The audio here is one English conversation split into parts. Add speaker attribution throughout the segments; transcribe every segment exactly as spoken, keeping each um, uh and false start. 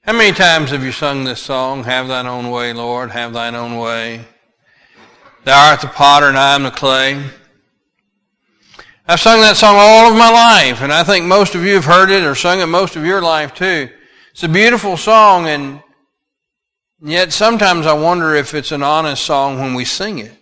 Speaker 1: How many times have you sung this song, Have Thine Own Way, Lord, have Thine Own way? Thou art the potter and I am the clay. I've sung that song all of my life, and I think most of you have heard it or sung it most of your life too. It's a beautiful song, and yet sometimes I wonder if it's an honest song when we sing it.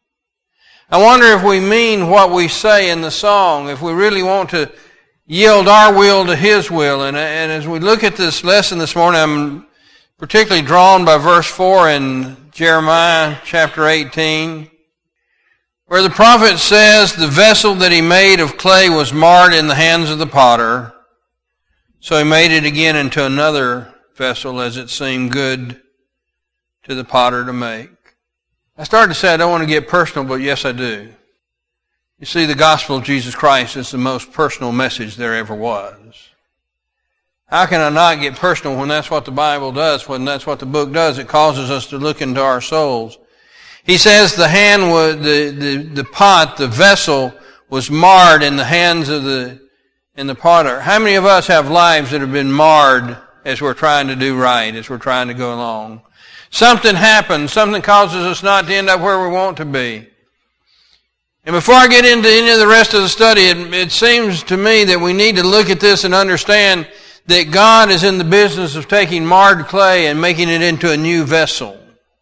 Speaker 1: I wonder if we mean what we say in the song, if we really want to yield our will to His will. And, and as we look at this lesson this morning, I'm particularly drawn by verse four in Jeremiah chapter eighteen, where the prophet says, the vessel that he made of clay was marred in the hands of the potter, so he made it again into another vessel as it seemed good to the potter to make. I started to say I don't want to get personal, but yes I do. You see, the gospel of Jesus Christ is the most personal message there ever was. How can I not get personal when that's what the Bible does, when that's what the book does? It causes us to look into our souls. He says the hand was, the, the, the pot, the vessel was marred in the hands of the, in the potter. How many of us have lives that have been marred as we're trying to do right, as we're trying to go along? Something happens, something causes us not to end up where we want to be. And before I get into any of the rest of the study, it, it seems to me that we need to look at this and understand that God is in the business of taking marred clay and making it into a new vessel.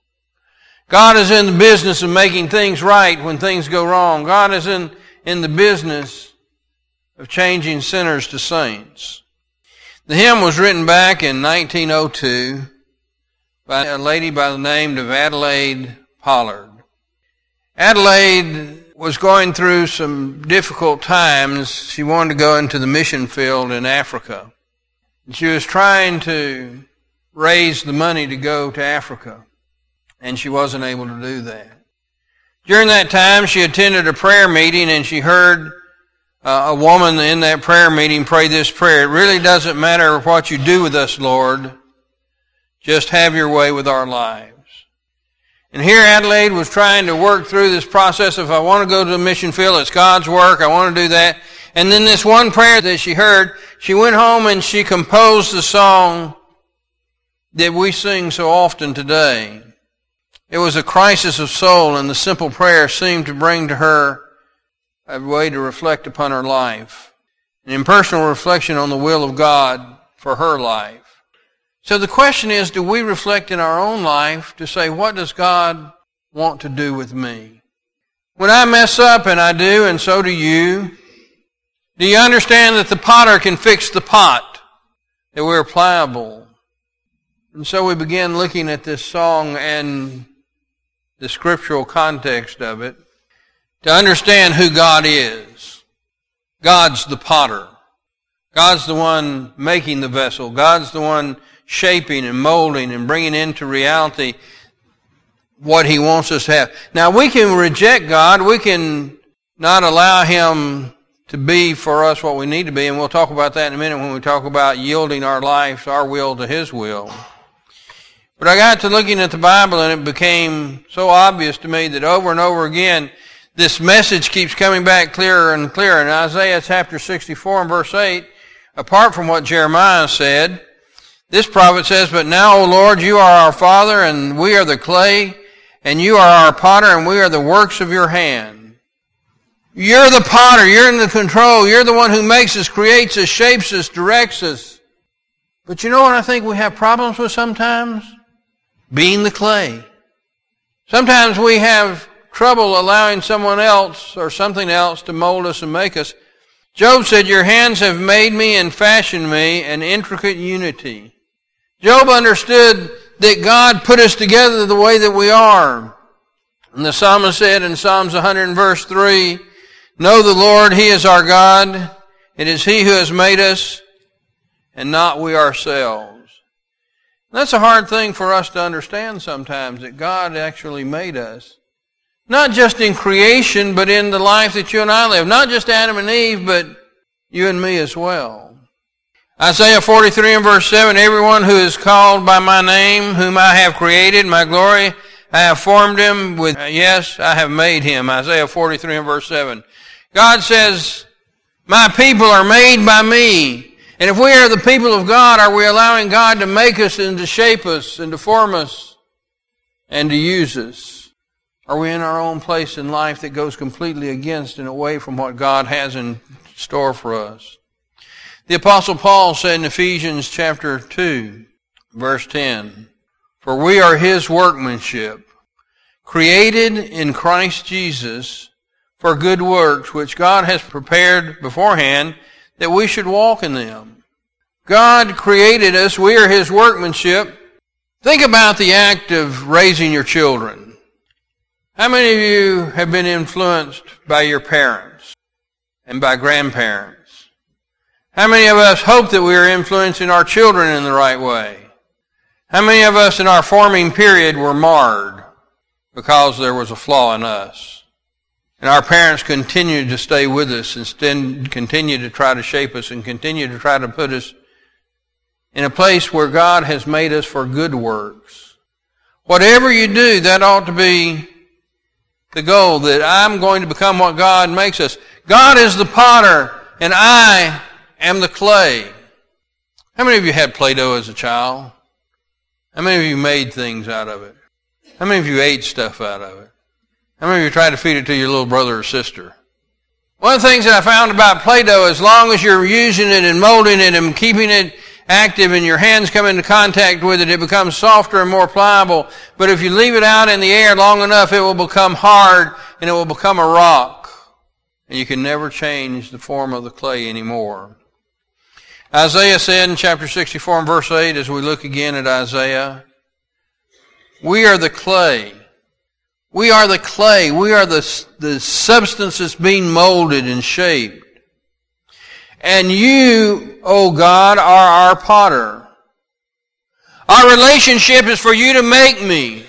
Speaker 1: God is in the business of making things right when things go wrong. God is in, in the business of changing sinners to saints. The hymn was written back in nineteen oh two by a lady by the name of Adelaide Pollard. Adelaide was going through some difficult times. She wanted to go into the mission field in Africa. She was trying to raise the money to go to Africa, and she wasn't able to do that. During that time, she attended a prayer meeting, and she heard uh, a woman in that prayer meeting pray this prayer. It really doesn't matter what you do with us, Lord. Just have your way with our lives. And here Adelaide was trying to work through this process of, I want to go to the mission field, it's God's work, I want to do that. And then this one prayer that she heard, she went home and she composed the song that we sing so often today. It was a crisis of soul, and the simple prayer seemed to bring to her a way to reflect upon her life, an impersonal reflection on the will of God for her life. So the question is, do we reflect in our own life to say, what does God want to do with me? When I mess up, and I do, and so do you, do you understand that the potter can fix the pot, that we're pliable? And so we begin looking at this song and the scriptural context of it to understand who God is. God's the potter. God's the one making the vessel. God's the one shaping and molding and bringing into reality what He wants us to have. Now, we can reject God. We can not allow Him to be for us what we need to be, and we'll talk about that in a minute when we talk about yielding our lives, our will to His will. But I got to looking at the Bible, and it became so obvious to me that over and over again, this message keeps coming back clearer and clearer. In Isaiah chapter sixty-four and verse eight, apart from what Jeremiah said, this prophet says, but now, O Lord, you are our Father, and we are the clay, and you are our potter, and we are the works of your hand. You're the potter. You're in the control. You're the one who makes us, creates us, shapes us, directs us. But you know what I think we have problems with sometimes? Being the clay. Sometimes we have trouble allowing someone else or something else to mold us and make us. Job said, your hands have made me and fashioned me in intricate unity. Job understood that God put us together the way that we are. And the psalmist said in Psalms one hundred verse three, know the Lord, He is our God. It is He who has made us, and not we ourselves. That's a hard thing for us to understand sometimes, that God actually made us. Not just in creation, but in the life that you and I live. Not just Adam and Eve, but you and me as well. Isaiah forty-three and verse seven, everyone who is called by my name, whom I have created, my glory, I have formed him with, yes, I have made him. Isaiah forty-three and verse seven. God says, my people are made by me. And if we are the people of God, are we allowing God to make us and to shape us and to form us and to use us? Are we in our own place in life that goes completely against and away from what God has in store for us? The Apostle Paul said in Ephesians chapter two, verse ten, "For we are His workmanship, created in Christ Jesus for good works, which God has prepared beforehand that we should walk in them." God created us. We are His workmanship. Think about the act of raising your children. How many of you have been influenced by your parents and by grandparents? How many of us hope that we are influencing our children in the right way? How many of us in our forming period were marred because there was a flaw in us? And our parents continued to stay with us and continue to try to shape us and continue to try to put us in a place where God has made us for good works. Whatever you do, that ought to be the goal, that I'm going to become what God makes us. God is the potter, and I am the clay. How many of you had Play-Doh as a child? How many of you made things out of it? How many of you ate stuff out of it? How many of you tried to feed it to your little brother or sister? One of the things that I found about Play-Doh, as long as you're using it and molding it and keeping it active and your hands come into contact with it, it becomes softer and more pliable. But if you leave it out in the air long enough, it will become hard and it will become a rock. And you can never change the form of the clay anymore. Isaiah said in chapter sixty-four and verse eight, as we look again at Isaiah, we are the clay. We are the clay. We are the, the substance that's being molded and shaped. And you, O God, are our potter. Our relationship is for you to make me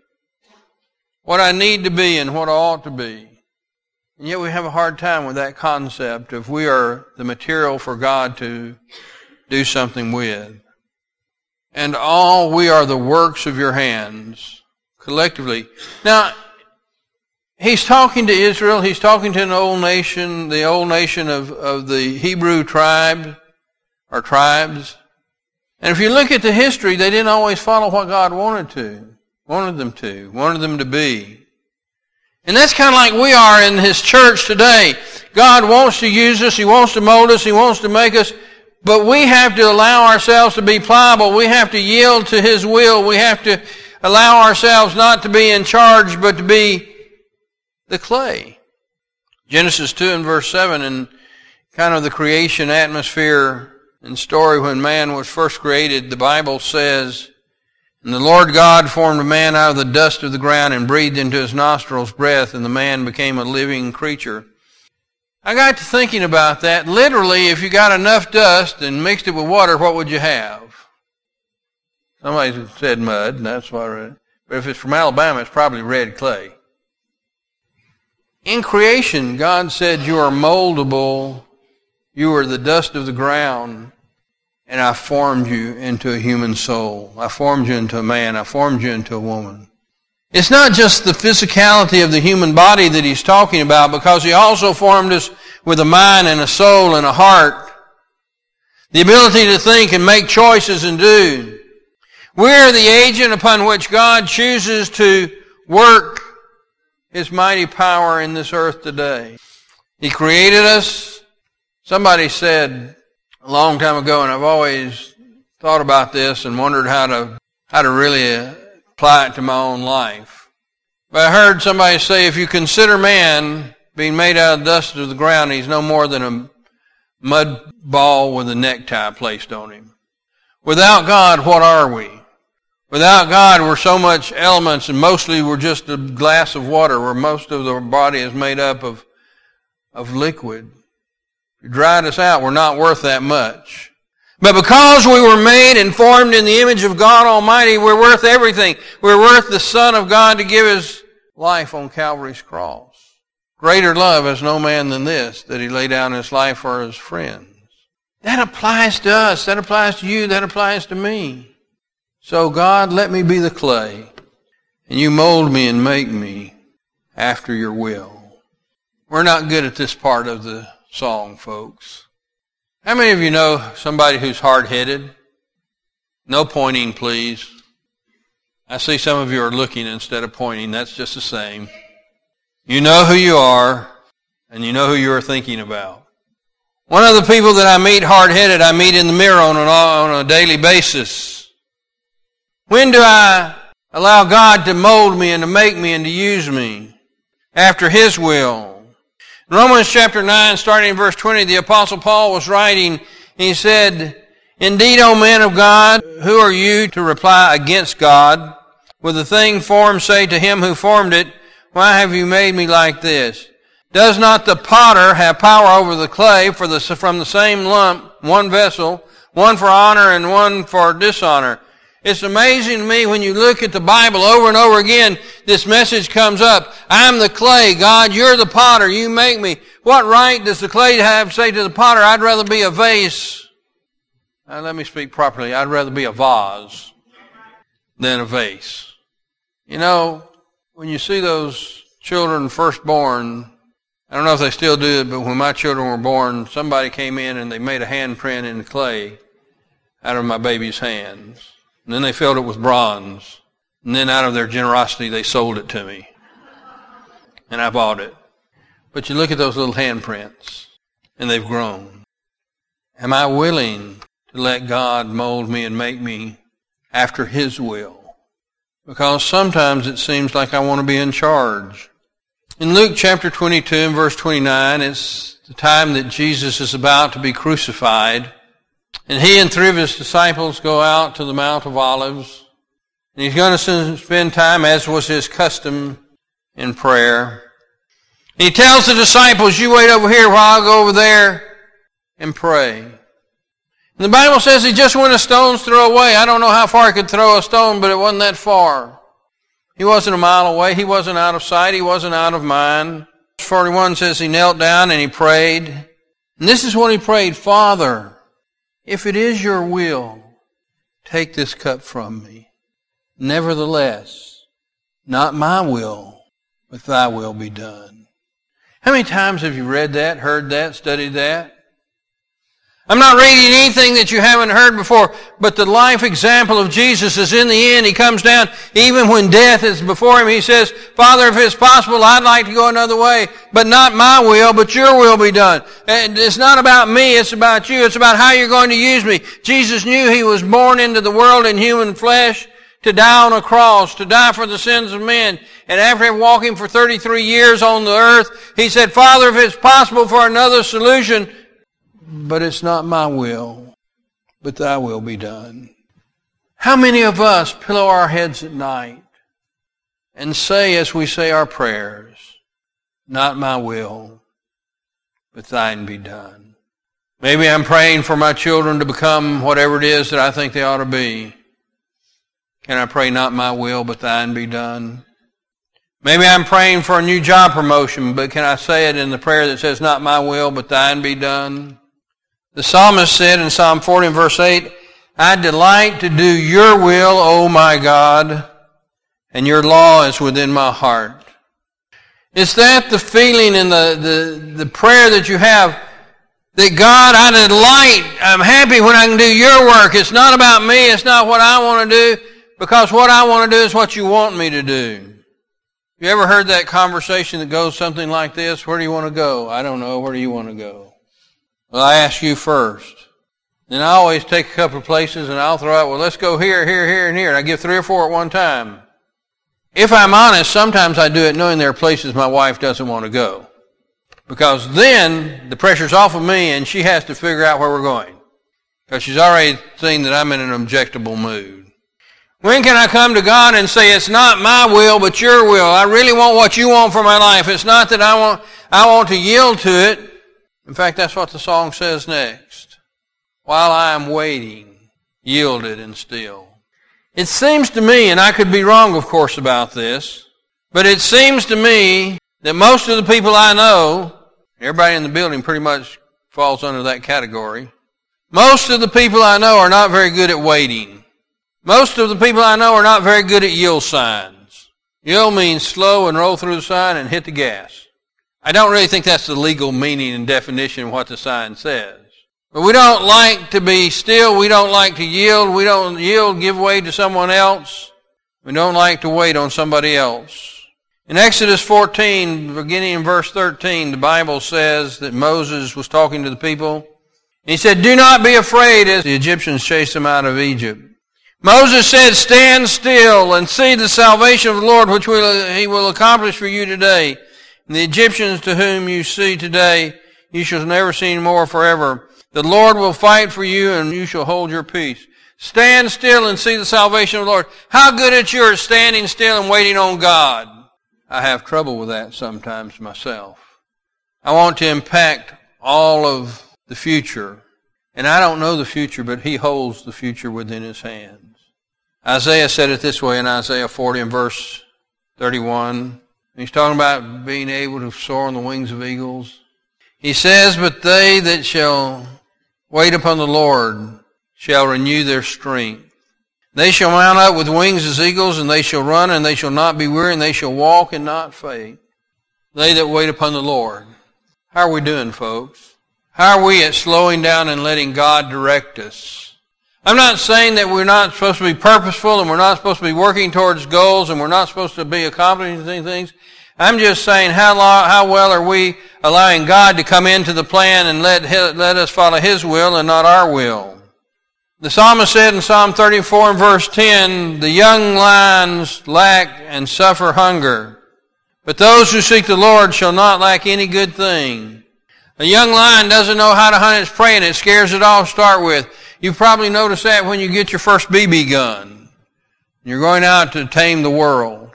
Speaker 1: what I need to be and what I ought to be. And yet we have a hard time with that concept of we are the material for God to do something with. And all we are the works of your hands, collectively. Now, he's talking to Israel. He's talking to an old nation, the old nation of, of the Hebrew tribe, or tribes. And if you look at the history, they didn't always follow what God wanted to, wanted them to, wanted them to be. And that's kind of like we are in His church today. God wants to use us. He wants to mold us. He wants to make us. But we have to allow ourselves to be pliable. We have to yield to His will. We have to allow ourselves not to be in charge, but to be the clay. Genesis two and verse seven, and kind of the creation atmosphere and story when man was first created, the Bible says, "And the Lord God formed a man out of the dust of the ground and breathed into his nostrils breath, and the man became a living creature." I got to thinking about that. Literally, if you got enough dust and mixed it with water, what would you have? Somebody said mud, and that's what I read. But if it's from Alabama, it's probably red clay. In creation, God said, you are moldable, you are the dust of the ground, and I formed you into a human soul. I formed you into a man. I formed you into a woman. It's not just the physicality of the human body that He's talking about, because He also formed us with a mind and a soul and a heart. The ability to think and make choices and do. We're the agent upon which God chooses to work His mighty power in this earth today. He created us. Somebody said a long time ago, and I've always thought about this and wondered how to how to really apply it to my own life. But I heard somebody say, if you consider man being made out of the dust of the ground, he's no more than a mud ball with a necktie placed on him. Without God, what are we? Without God, we're so much elements, and mostly we're just a glass of water, where most of the body is made up of, of liquid. If you dried us out, we're not worth that much. But because we were made and formed in the image of God Almighty, we're worth everything. We're worth the Son of God to give His life on Calvary's cross. Greater love has no man than this, that He lay down His life for His friends. That applies to us. That applies to you. That applies to me. So God, let me be the clay, and you mold me and make me after your will. We're not good at this part of the song, folks. How many of you know somebody who's hard-headed? No pointing, please. I see some of you are looking instead of pointing. That's just the same. You know who you are, and you know who you are thinking about. One of the people that I meet hard-headed, I meet in the mirror on an, on a daily basis. When do I allow God to mold me and to make me and to use me after His will? In Romans chapter nine, starting in verse twenty, the Apostle Paul was writing, he said, "Indeed, O men of God, who are you to reply against God? With the thing formed, say to him who formed it, why have you made me like this? Does not the potter have power over the clay for the, from the same lump, one vessel, one for honor and one for dishonor?" It's amazing to me when you look at the Bible over and over again, this message comes up. I'm the clay. God, you're the potter. You make me. What right does the clay have to say to the potter, I'd rather be a vase? Now, let me speak properly. I'd rather be a vase than a vase. You know, when you see those children firstborn, I don't know if they still do it, but when my children were born, somebody came in and they made a handprint in the clay out of my baby's hands. And then they filled it with bronze. And then out of their generosity, they sold it to me. And I bought it. But you look at those little handprints, and they've grown. Am I willing to let God mold me and make me after His will? Because sometimes it seems like I want to be in charge. In Luke chapter twenty-two and verse twenty-nine, it's the time that Jesus is about to be crucified. And he and three of his disciples go out to the Mount of Olives. And he's going to spend time, as was his custom, in prayer. He tells the disciples, you wait over here while I go over there and pray. And the Bible says he just went a stone's throw away. I don't know how far he could throw a stone, but it wasn't that far. He wasn't a mile away. He wasn't out of sight. He wasn't out of mind. Verse forty-one says he knelt down and he prayed. And this is what he prayed, Father, if it is your will, take this cup from me. Nevertheless, not my will, but thy will be done. How many times have you read that, heard that, studied that? I'm not reading anything that you haven't heard before, but the life example of Jesus is in the end. He comes down, even when death is before him, he says, Father, if it's possible, I'd like to go another way, but not my will, but your will be done. And it's not about me, it's about you. It's about how you're going to use me. Jesus knew he was born into the world in human flesh to die on a cross, to die for the sins of men. And after walking for thirty-three years on the earth, he said, Father, if it's possible for another solution, but it's not my will, but thy will be done. How many of us pillow our heads at night and say as we say our prayers, not my will, but thine be done? Maybe I'm praying for my children to become whatever it is that I think they ought to be. Can I pray not my will, but thine be done? Maybe I'm praying for a new job promotion, but can I say it in the prayer that says, not my will, but thine be done? The psalmist said in Psalm forty and verse eight, I delight to do your will, O my God, and your law is within my heart. Is that the feeling and the, the, the prayer that you have that God, I delight, I'm happy when I can do your work. It's not about me, it's not what I want to do, because what I want to do is what you want me to do. You ever heard that conversation that goes something like this? Where do you want to go? I don't know. Where do you want to go? Well, I ask you first. Then I always take a couple of places and I'll throw out, well, let's go here, here, here, and here. And I give three or four at one time. If I'm honest, sometimes I do it knowing there are places my wife doesn't want to go. Because then the pressure's off of me and she has to figure out where we're going. Because she's already seen that I'm in an objectable mood. When can I come to God and say, it's not my will, but your will. I really want what you want for my life. It's not that I want, I want to yield to it. In fact, that's what the song says next. While I am waiting, yielded and still. It seems to me, and I could be wrong, of course, about this, but it seems to me that most of the people I know, everybody in the building pretty much falls under that category, most of the people I know are not very good at waiting. Most of the people I know are not very good at yield signs. Yield means slow and roll through the sign and hit the gas. I don't really think that's the legal meaning and definition of what the sign says. But we don't like to be still. We don't like to yield. We don't yield, give way to someone else. We don't like to wait on somebody else. In Exodus fourteen, beginning in verse thirteen, the Bible says that Moses was talking to the people. He said, "Do not be afraid as the Egyptians chased them out of Egypt." Moses said, "Stand still and see the salvation of the Lord, which will, he will accomplish for you today. And the Egyptians to whom you see today, you shall never see any more forever. The Lord will fight for you, and you shall hold your peace." Stand still and see the salvation of the Lord. How good at you are standing still and waiting on God. I have trouble with that sometimes myself. I want to impact all of the future. And I don't know the future, but he holds the future within his hands. Isaiah said it this way in Isaiah forty and verse thirty-one. He's talking about being able to soar on the wings of eagles. He says, "But they that shall wait upon the Lord shall renew their strength. They shall mount up with wings as eagles, and they shall run, and they shall not be weary, and they shall walk and not faint." They that wait upon the Lord. How are we doing, folks? How are we at slowing down and letting God direct us? I'm not saying that we're not supposed to be purposeful, and we're not supposed to be working towards goals, and we're not supposed to be accomplishing things. I'm just saying how long, how well are we allowing God to come into the plan and let, let us follow his will and not our will? The psalmist said in Psalm thirty-four and verse ten, "The young lions lack and suffer hunger, but those who seek the Lord shall not lack any good thing." A young lion doesn't know how to hunt its prey, and it scares it off to start with. You probably noticed that when you get your first B B gun. You're going out to tame the world.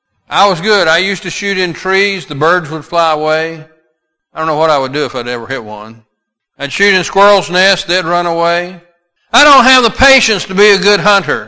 Speaker 1: I was good. I used to shoot in trees. The birds would fly away. I don't know what I would do if I'd ever hit one. I'd shoot in squirrels' nests. They'd run away. I don't have the patience to be a good hunter.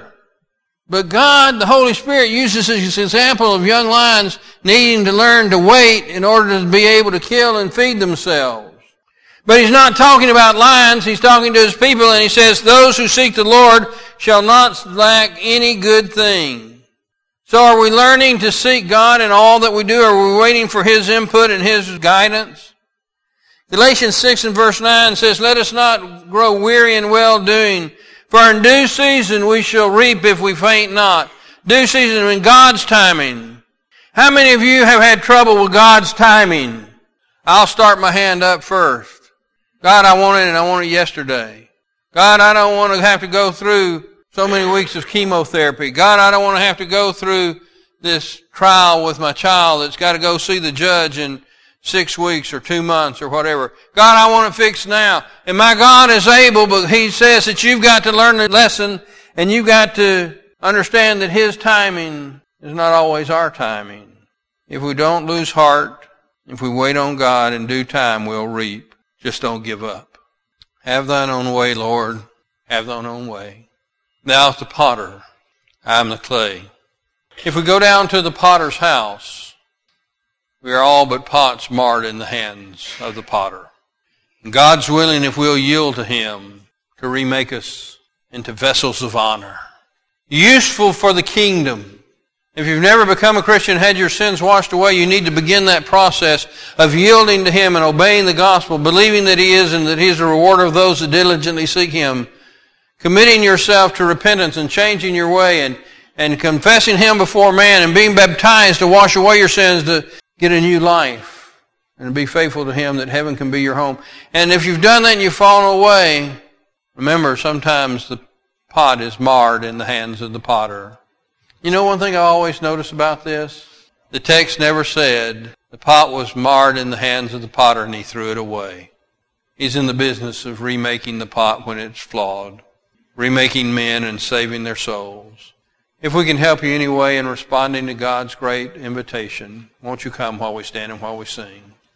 Speaker 1: But God, the Holy Spirit, uses this example of young lions needing to learn to wait in order to be able to kill and feed themselves. But he's not talking about lions. He's talking to his people, and he says, "Those who seek the Lord shall not lack any good thing." So are we learning to seek God in all that we do? Are we waiting for his input and his guidance? Galatians six and verse nine says, "Let us not grow weary in well-doing, for in due season we shall reap if we faint not." Due season in God's timing. How many of you have had trouble with God's timing? I'll start my hand up first. God, I want it and I want it yesterday. God, I don't want to have to go through so many weeks of chemotherapy. God, I don't want to have to go through this trial with my child that's got to go see the judge in six weeks or two months or whatever. God, I want it fixed now. And my God is able, but he says that you've got to learn the lesson, and you've got to understand that his timing is not always our timing. If we don't lose heart, if we wait on God, in due time we'll reap. Just don't give up. Have thine own way, Lord. Have thine own way. Thou art the potter, I am the clay. If we go down to the potter's house, we are all but pots marred in the hands of the potter. And God's willing, if we'll yield to him, to remake us into vessels of honor, useful for the kingdom. If you've never become a Christian, had your sins washed away, you need to begin that process of yielding to him and obeying the gospel, believing that he is and that he is a rewarder of those that diligently seek him, committing yourself to repentance and changing your way, and, and confessing him before man, and being baptized to wash away your sins, to get a new life and be faithful to him, that heaven can be your home. And if you've done that and you've fallen away, remember, sometimes the pot is marred in the hands of the potter. You know one thing I always notice about this? The text never said the pot was marred in the hands of the potter and he threw it away. He's in the business of remaking the pot when it's flawed, remaking men and saving their souls. If we can help you anyway in responding to God's great invitation, won't you come while we stand and while we sing?